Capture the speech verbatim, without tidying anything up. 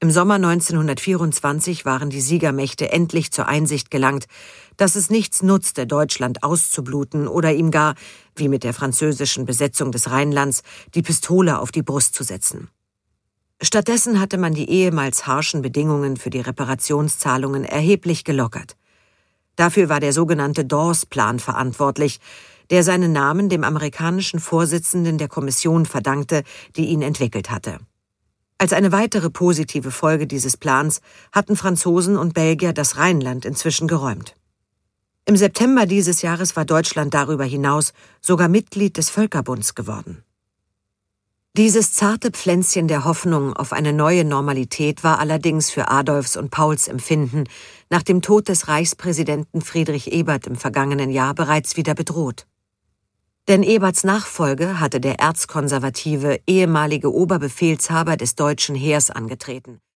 Im Sommer neunzehnhundertvierundzwanzig waren die Siegermächte endlich zur Einsicht gelangt, dass es nichts nutzte, Deutschland auszubluten oder ihm gar, wie mit der französischen Besetzung des Rheinlands, die Pistole auf die Brust zu setzen. Stattdessen hatte man die ehemals harschen Bedingungen für die Reparationszahlungen erheblich gelockert. Dafür war der sogenannte Dawes-Plan verantwortlich, der seinen Namen dem amerikanischen Vorsitzenden der Kommission verdankte, die ihn entwickelt hatte. Als eine weitere positive Folge dieses Plans hatten Franzosen und Belgier das Rheinland inzwischen geräumt. Im September dieses Jahres war Deutschland darüber hinaus sogar Mitglied des Völkerbunds geworden. Dieses zarte Pflänzchen der Hoffnung auf eine neue Normalität war allerdings für Adolfs und Pauls Empfinden nach dem Tod des Reichspräsidenten Friedrich Ebert im vergangenen Jahr bereits wieder bedroht. Denn Eberts Nachfolge hatte der erzkonservative ehemalige Oberbefehlshaber des deutschen Heers angetreten.